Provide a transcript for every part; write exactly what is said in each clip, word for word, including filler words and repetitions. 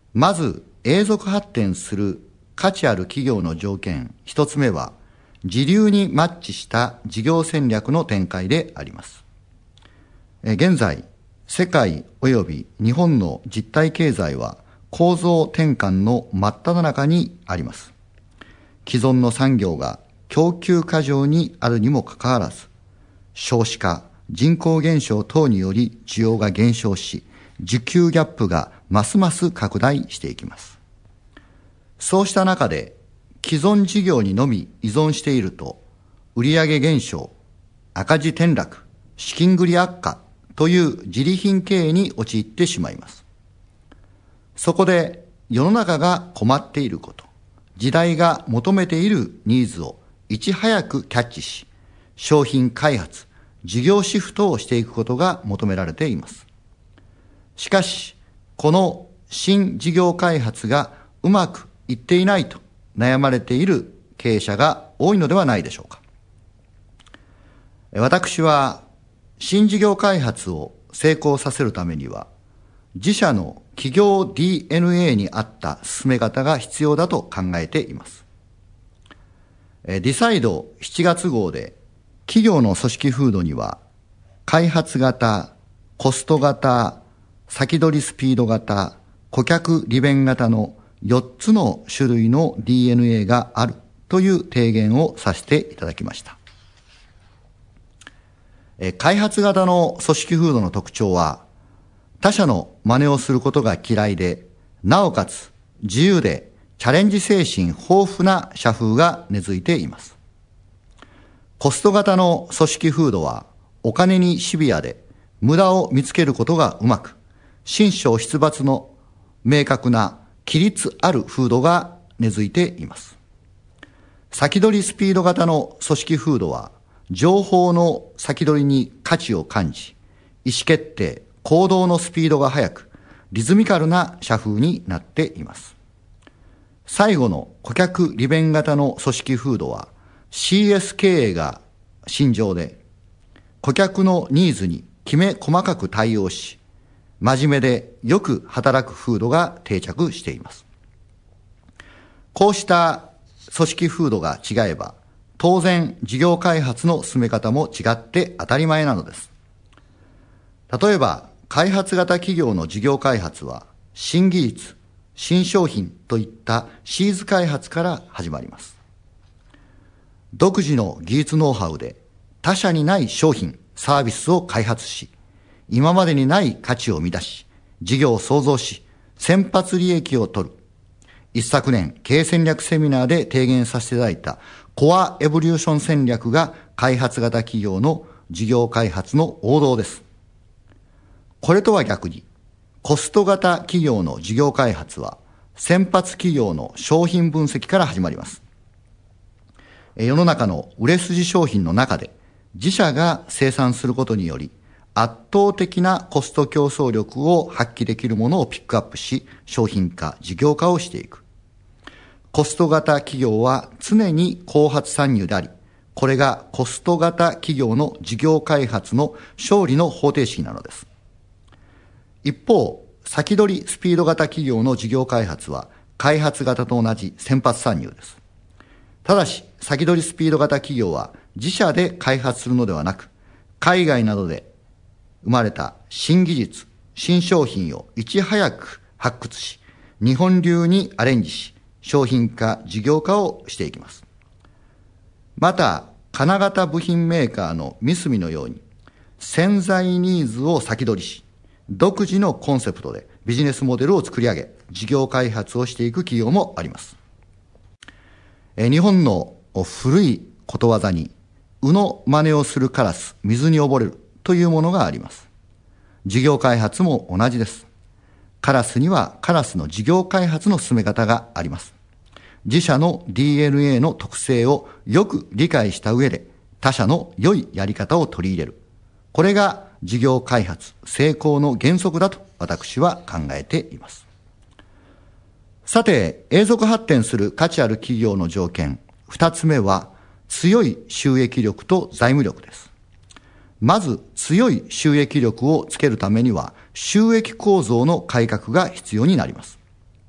まず、永続発展する価値ある企業の条件、一つ目は、時流にマッチした事業戦略の展開であります。現在、世界及び日本の実体経済は構造転換の真っ只中にあります。既存の産業が供給過剰にあるにもかかわらず、少子化、人口減少等により需要が減少し、需給ギャップがますます拡大していきます。そうした中で、既存事業にのみ依存していると、売上減少、赤字転落、資金繰り悪化という自利品経営に陥ってしまいます。そこで世の中が困っていること、時代が求めているニーズをいち早くキャッチし、商品開発、事業シフトをしていくことが求められています。しかし、この新事業開発がうまくいっていないと悩まれている経営者が多いのではないでしょうか。私は、新事業開発を成功させるためには、自社の企業 ディーエヌエー に合った進め方が必要だと考えています。ディサイドしちがつ号で、企業の組織風土には、開発型、コスト型、先取りスピード型、顧客利便型のよっつの種類の ディーエヌエー があるという提言をさせていただきました。開発型の組織風土の特徴は、他社の真似をすることが嫌いで、なおかつ自由でチャレンジ精神豊富な社風が根付いています。コスト型の組織風土は、お金にシビアで無駄を見つけることがうまく、信賞出罰の明確な規律ある風土が根付いています。先取りスピード型の組織風土は、情報の先取りに価値を感じ、意思決定、行動のスピードが速く、リズミカルな社風になっています。最後の顧客利便型の組織風土は、シーエス 経営が信条で、顧客のニーズにきめ細かく対応し、真面目でよく働く風土が定着しています。こうした組織風土が違えば、当然事業開発の進め方も違って当たり前なのです。例えば、開発型企業の事業開発は、新技術、新商品といったシーズ開発から始まります。独自の技術ノウハウで他社にない商品、サービスを開発し、今までにない価値を生み出し、事業を創造し、先発利益を取る。一昨年、経営戦略セミナーで提言させていただいたコアエボリューション戦略が開発型企業の事業開発の王道です。これとは逆に、コスト型企業の事業開発は、先発企業の商品分析から始まります。世の中の売れ筋商品の中で、自社が生産することにより、圧倒的なコスト競争力を発揮できるものをピックアップし、商品化、事業化をしていく。コスト型企業は常に後発参入であり、これがコスト型企業の事業開発の勝利の方程式なのです。一方、先取りスピード型企業の事業開発は、開発型と同じ先発参入です。ただし、先取りスピード型企業は自社で開発するのではなく、海外などで生まれた新技術、新商品をいち早く発掘し、日本流にアレンジし、商品化、事業化をしていきます。また、金型部品メーカーのミスミのように、潜在ニーズを先取りし、独自のコンセプトでビジネスモデルを作り上げ、事業開発をしていく企業もあります。え日本の古いことわざに、鵜の真似をするカラス、水に溺れるというものがあります。事業開発も同じです。カラスにはカラスの事業開発の進め方があります。自社の ディーエヌエー の特性をよく理解した上で、他社の良いやり方を取り入れる。これが事業開発成功の原則だと私は考えています。さて、永続発展する価値ある企業の条件、二つ目は強い収益力と財務力です。まず強い収益力をつけるためには収益構造の改革が必要になります。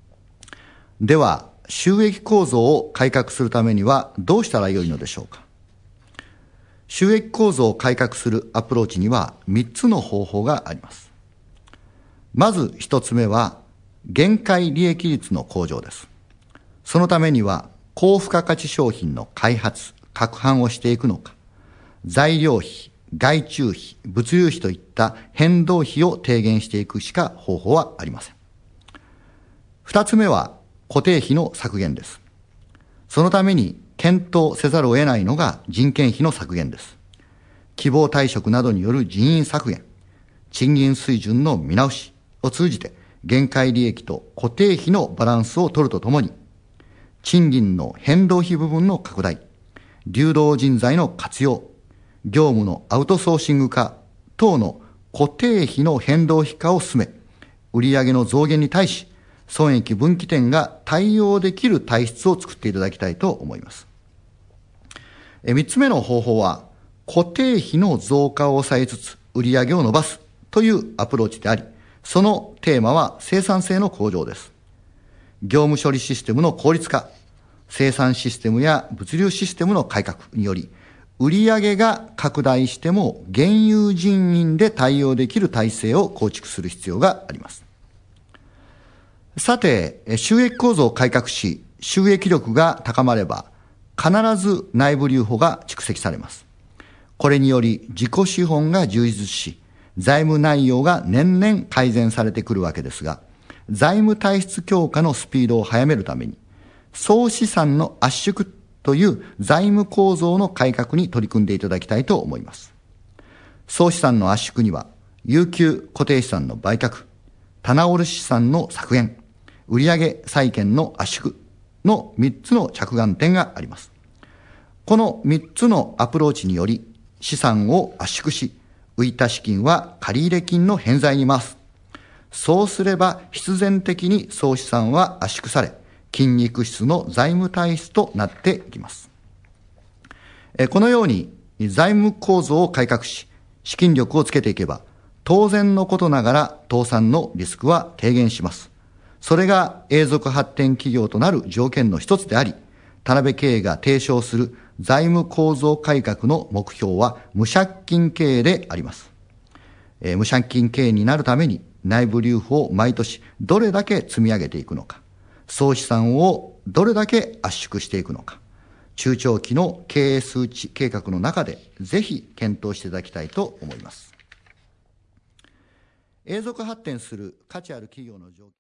では、収益構造を改革するためにはどうしたらよいのでしょうか。収益構造を改革するアプローチにはみっつの方法があります。まずひとつめは、限界利益率の向上です。そのためには、高付加価値商品の開発、拡販をしていくのか、材料費、外注費、物流費といった変動費を低減していくしか方法はありません。二つ目は、固定費の削減です。そのために検討せざるを得ないのが人件費の削減です。希望退職などによる人員削減、賃金水準の見直しを通じて限界利益と固定費のバランスを取るとともに、賃金の変動費部分の拡大、流動人材の活用、業務のアウトソーシング化等の固定費の変動費化を進め、売上の増減に対し、損益分岐点が対応できる体質を作っていただきたいと思います。え三つ目の方法は、固定費の増加を抑えつつ売上を伸ばすというアプローチであり、そのテーマは生産性の向上です。業務処理システムの効率化、生産システムや物流システムの改革により、売上が拡大しても現有人員で対応できる体制を構築する必要があります。さて、収益構造を改革し、収益力が高まれば、必ず内部留保が蓄積されます。これにより自己資本が充実し、財務内容が年々改善されてくるわけですが、財務体質強化のスピードを速めるために、総資産の圧縮という財務構造の改革に取り組んでいただきたいと思います。総資産の圧縮には、有給固定資産の売却、棚卸資産の削減、売上債権の圧縮のみっつの着眼点があります。このみっつのアプローチにより、資産を圧縮し、浮いた資金は借入金の返済に回す。そうすれば必然的に総資産は圧縮され、筋肉質の財務体質となっていきます。このように財務構造を改革し、資金力をつけていけば、当然のことながら倒産のリスクは低減します。それが永続発展企業となる条件の一つであり、田辺経営が提唱する財務構造改革の目標は無借金経営であります。えー、無借金経営になるために内部留保を毎年どれだけ積み上げていくのか、総資産をどれだけ圧縮していくのか、中長期の経営数値計画の中でぜひ検討していただきたいと思います。永続発展する価値ある企業の条件